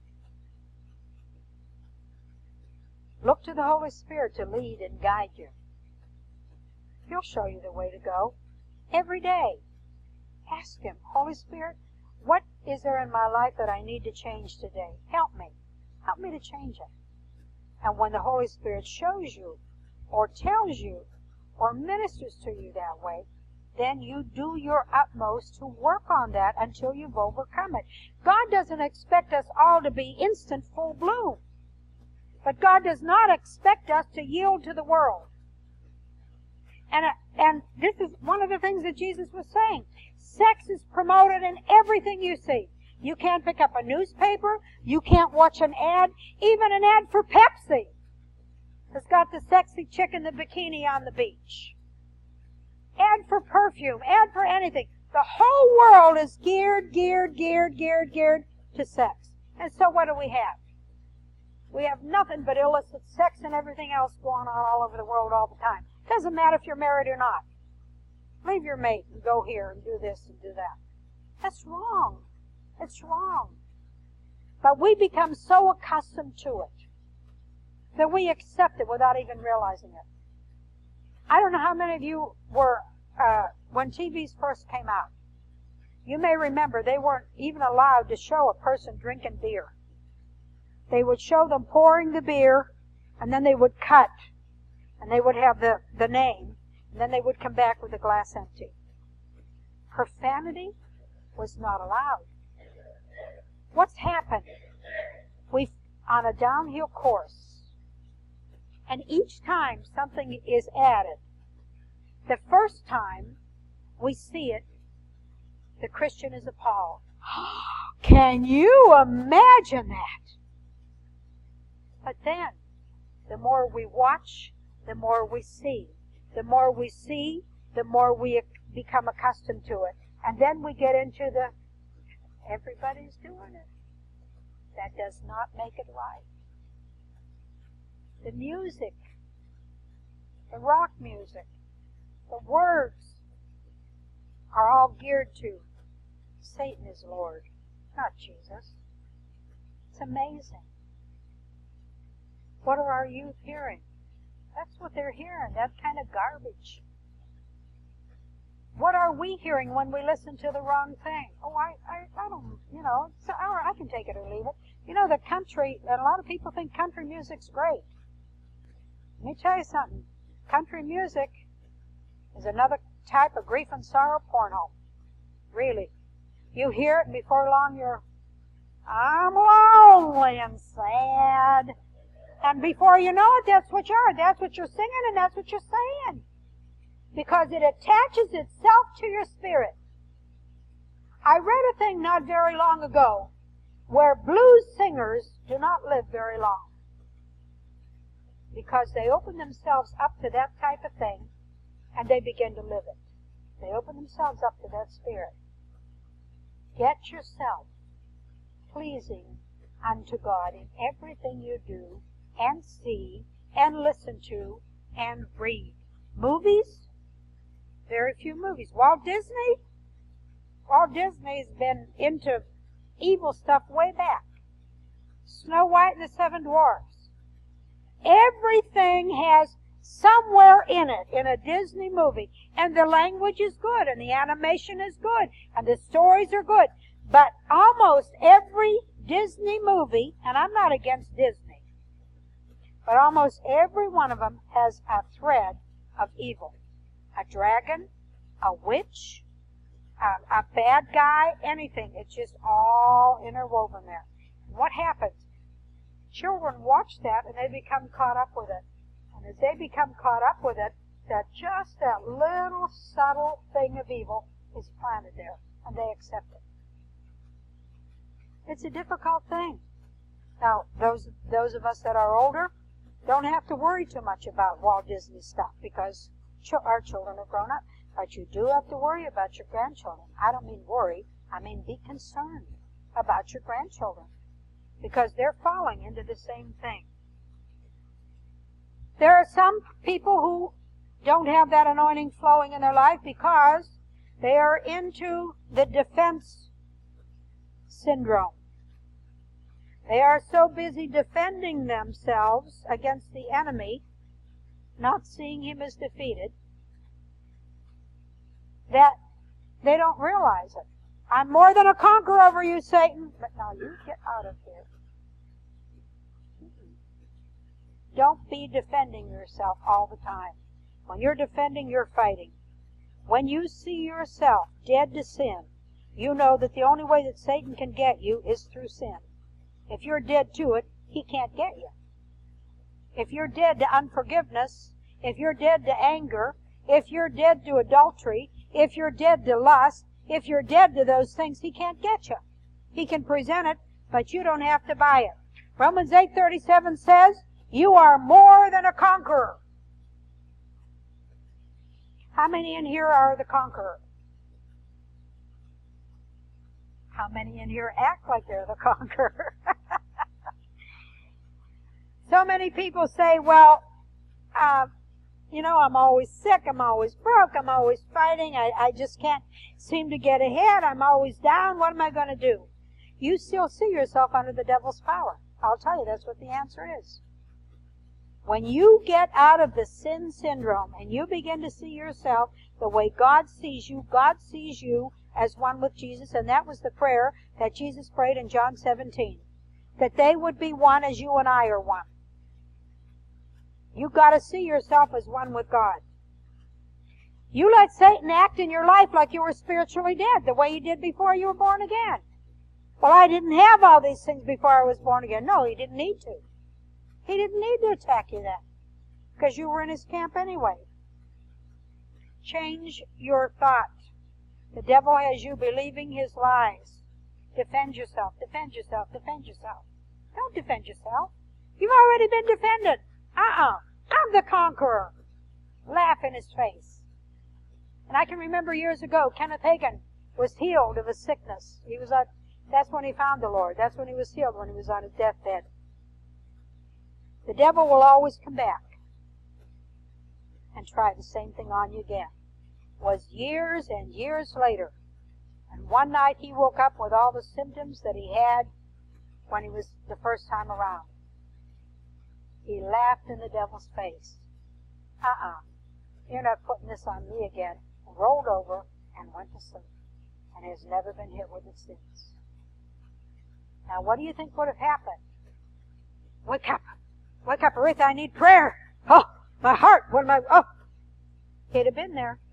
Look to the Holy Spirit to lead and guide you. He'll show you the way to go. Every day, ask Him, Holy Spirit, what is there in my life that I need to change today? Help me. Help me to change it. And when the Holy Spirit shows you, or tells you, or ministers to you that way, then you do your utmost to work on that until you've overcome it. God doesn't expect us all to be instant full bloom. But God does not expect us to yield to the world. And this is one of the things that Jesus was saying. Sex is promoted in everything you see. You can't pick up a newspaper. You can't watch an ad. Even an ad for Pepsi has got the sexy chick in the bikini on the beach. Ad for perfume. Ad for anything. The whole world is geared to sex. And so what do we have? We have nothing but illicit sex and everything else going on all over the world all the time. Doesn't matter if you're married or not. Leave your mate and go here and do this and do that. That's wrong. It's wrong. But we become so accustomed to it that we accept it without even realizing it. I don't know how many of you were, when TVs first came out, you may remember they weren't even allowed to show a person drinking beer. They would show them pouring the beer, and then they would cut, and they would have the name, and then they would come back with the glass empty. Profanity was not allowed. What's happened? We've on a downhill course, and each time something is added, the first time we see it, the Christian is appalled. Can you imagine that? But then, the more we watch, the more we see. The more we see, the more we become accustomed to it. And then we get into the, everybody's doing it. That does not make it right. The music, the rock music, the words are all geared to Satan is Lord, not Jesus. It's amazing. What are our youth hearing? That's what they're hearing, that kind of garbage. What are we hearing when we listen to the wrong thing? Oh, I don't, I can take it or leave it. You know, the country, and a lot of people think country music's great. Let me tell you something. Country music is another type of grief and sorrow porno. Really. You hear it, and before long I'm lonely and sad. And before you know it, that's what you are. That's what you're singing, and that's what you're saying. Because it attaches itself to your spirit. I read a thing not very long ago where blues singers do not live very long. Because they open themselves up to that type of thing, and they begin to live it. They open themselves up to that spirit. Get yourself pleasing unto God in everything you do, and see, and listen to, and read. Movies? Very few movies. Walt Disney's been into evil stuff way back. Snow White and the Seven Dwarfs. Everything has somewhere in it, in a Disney movie. And the language is good, and the animation is good, and the stories are good. But almost every Disney movie, and I'm not against Disney, but almost every one of them has a thread of evil. A dragon, a witch, a bad guy, anything. It's just all interwoven there. And what happens? Children watch that and they become caught up with it. And as they become caught up with it, that little subtle thing of evil is planted there, and they accept it. It's a difficult thing. Now, those of us that are older don't have to worry too much about Walt Disney stuff because our children are grown up. But you do have to worry about your grandchildren. I don't mean worry. I mean be concerned about your grandchildren because they're falling into the same thing. There are some people who don't have that anointing flowing in their life because they are into the defense syndrome. They are so busy defending themselves against the enemy, not seeing him as defeated, that they don't realize it. I'm more than a conqueror over you, Satan. But now you get out of here. Don't be defending yourself all the time. When you're defending, you're fighting. When you see yourself dead to sin, you know that the only way that Satan can get you is through sin. If you're dead to it, he can't get you. If you're dead to unforgiveness, if you're dead to anger, if you're dead to adultery, if you're dead to lust, if you're dead to those things, he can't get you. He can present it, but you don't have to buy it. Romans 8:37 says, you are more than a conqueror. How many in here are the conqueror? How many in here act like they're the conqueror? So many people say, well, I'm always sick, I'm always broke, I'm always fighting, I just can't seem to get ahead, I'm always down, what am I going to do? You still see yourself under the devil's power. I'll tell you, that's what the answer is. When you get out of the sin syndrome and you begin to see yourself the way God sees you as one with Jesus, and that was the prayer that Jesus prayed in John 17, that they would be one as you and I are one. You've got to see yourself as one with God. You let Satan act in your life like you were spiritually dead, the way you did before you were born again. Well, I didn't have all these things before I was born again. No, he didn't need to. He didn't need to attack you then, because you were in his camp anyway. Change your thought. The devil has you believing his lies. Defend yourself, defend yourself, defend yourself. Don't defend yourself. You've already been defended. I'm the conqueror. Laugh in his face. And I can remember years ago, Kenneth Hagin was healed of a sickness. That's when he found the Lord. That's when he was healed, when he was on his deathbed. The devil will always come back and try the same thing on you again. It was years and years later. And one night he woke up with all the symptoms that he had when he was the first time around. He laughed in the devil's face. You're not putting this on me again. Rolled over and went to sleep. And has never been hit with it since. Now what do you think would have happened? Wake up. Wake up, Aretha, I need prayer. Oh, my heart. He'd have been there.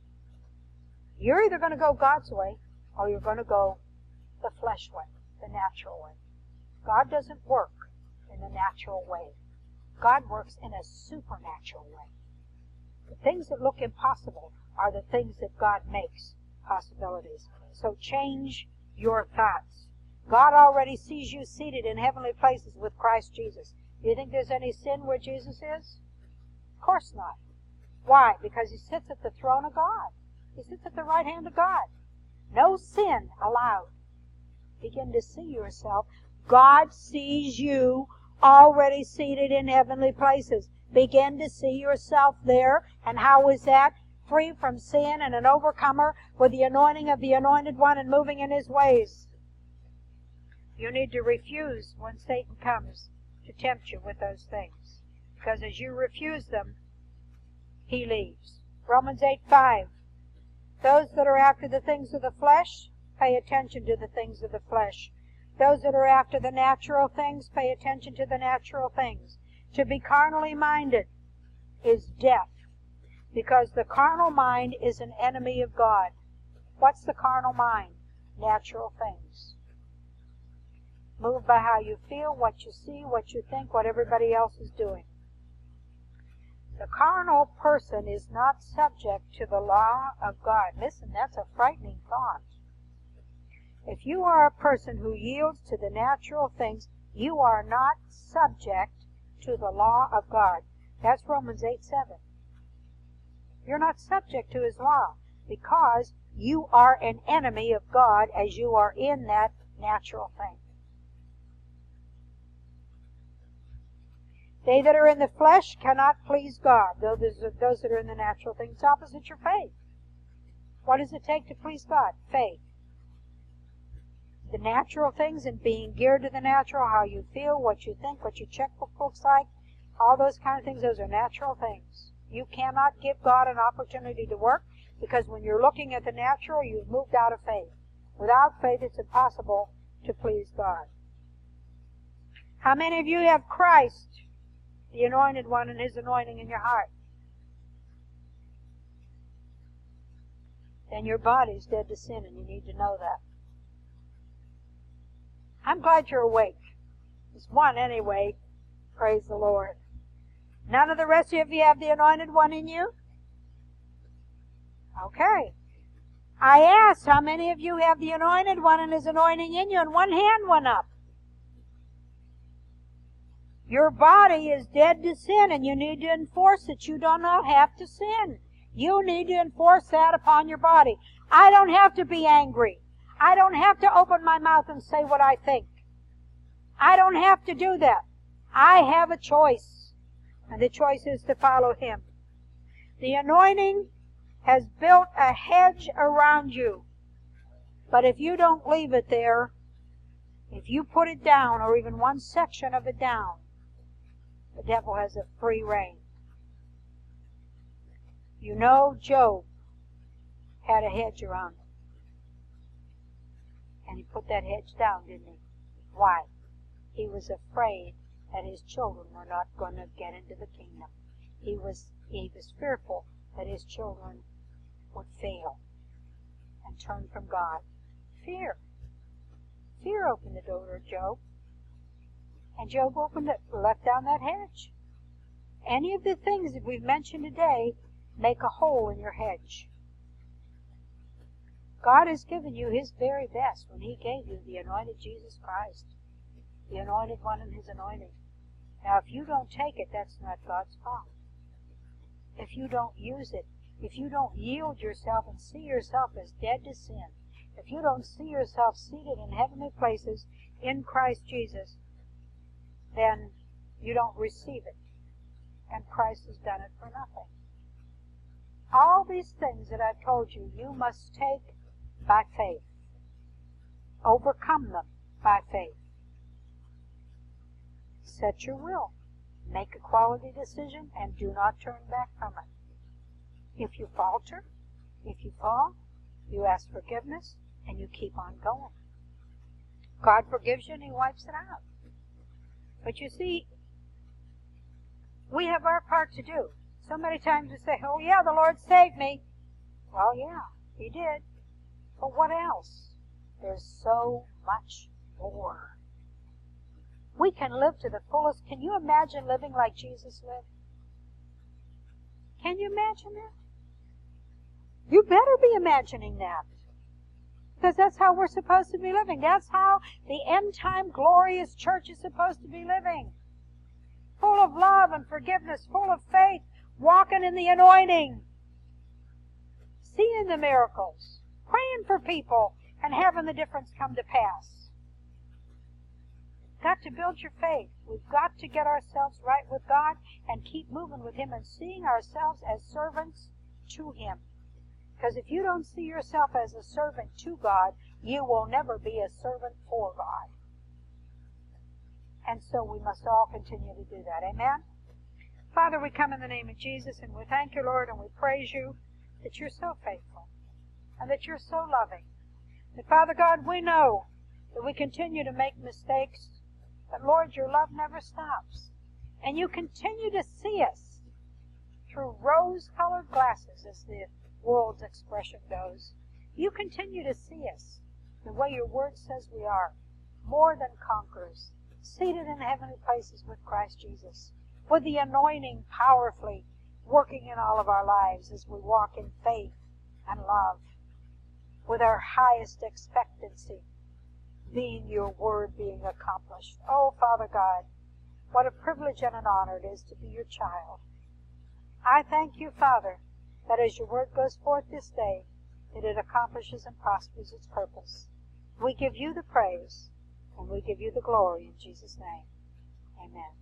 You're either going to go God's way or you're going to go the flesh way, the natural way. God doesn't work in the natural way. God works in a supernatural way. The things that look impossible are the things that God makes possibilities. So change your thoughts. God already sees you seated in heavenly places with Christ Jesus. Do you think there's any sin where Jesus is? Of course not. Why? Because he sits at the throne of God. He sits at the right hand of God. No sin allowed. Begin to see yourself. God sees you already seated in heavenly places. Begin to see yourself there. And how is that? Free from sin and an overcomer with the anointing of the Anointed One and moving in his ways. You need to refuse when Satan comes to tempt you with those things. Because as you refuse them, he leaves. Romans 8:5. Those that are after the things of the flesh, pay attention to the things of the flesh. Those that are after the natural things, pay attention to the natural things. To be carnally minded is death. Because the carnal mind is an enemy of God. What's the carnal mind? Natural things. Moved by how you feel, what you see, what you think, what everybody else is doing. The carnal person is not subject to the law of God. Listen, that's a frightening thought. If you are a person who yields to the natural things, you are not subject to the law of God. That's Romans 8:7. You're not subject to his law because you are an enemy of God as you are in that natural thing. They that are in the flesh cannot please God. Those that are in the natural things, it's opposite your faith. What does it take to please God? Faith. The natural things and being geared to the natural, how you feel, what you think, what your checkbook looks like, all those kind of things, those are natural things. You cannot give God an opportunity to work because when you're looking at the natural, you've moved out of faith. Without faith, it's impossible to please God. How many of you have Christ, the Anointed One, and his anointing in your heart? Then your body's dead to sin, and you need to know that. I'm glad you're awake. There's one anyway. Praise the Lord. None of the rest of you have the Anointed One in you? Okay. I asked how many of you have the Anointed One and his anointing in you, and one hand went up. Your body is dead to sin, and you need to enforce it. You do not have to sin. You need to enforce that upon your body. I don't have to be angry. I don't have to open my mouth and say what I think. I don't have to do that. I have a choice, and the choice is to follow him. The anointing has built a hedge around you, but if you don't leave it there, if you put it down, or even one section of it down, the devil has a free rein. You know Job had a hedge around him. And he put that hedge down, didn't he? Why? He was afraid that his children were not going to get into the kingdom. He was fearful that his children would fail and turn from God. Fear. Fear opened the door to Job. And Job opened it, left down that hedge. Any of the things that we've mentioned today make a hole in your hedge. God has given you his very best when he gave you the anointed Jesus Christ, the Anointed One and his anointing. Now, if you don't take it, that's not God's fault. If you don't use it, if you don't yield yourself and see yourself as dead to sin, if you don't see yourself seated in heavenly places in Christ Jesus, then you don't receive it. And Christ has done it for nothing. All these things that I've told you, you must take by faith. Overcome them by faith. Set your will. Make a quality decision and do not turn back from it. If you falter, if you fall, you ask forgiveness and you keep on going. God forgives you and He wipes it out. But you see, we have our part to do. So many times we say, oh yeah, the Lord saved me. Well, yeah, He did. But what else? There's so much more. We can live to the fullest. Can you imagine living like Jesus lived? Can you imagine that? You better be imagining that. Because that's how we're supposed to be living. That's how the end-time glorious church is supposed to be living. Full of love and forgiveness, full of faith, walking in the anointing, seeing the miracles, praying for people, and having the difference come to pass. Got to build your faith. We've got to get ourselves right with God and keep moving with Him and seeing ourselves as servants to Him. Because if you don't see yourself as a servant to God, you will never be a servant for God. And so we must all continue to do that. Amen? Father, we come in the name of Jesus, and we thank you, Lord, and we praise you that you're so faithful and that you're so loving. That, Father God, we know that we continue to make mistakes, but, Lord, your love never stops. And you continue to see us through rose-colored glasses, as the world's expression goes. You continue to see us the way your word says we are, more than conquerors, seated in heavenly places with Christ Jesus, with the anointing powerfully working in all of our lives as we walk in faith and love, with our highest expectancy being your word being accomplished. Oh, Father God, what a privilege and an honor it is to be your child. I thank you, Father, that as your word goes forth this day, that it accomplishes and prospers its purpose. We give you the praise, and we give you the glory in Jesus' name. Amen.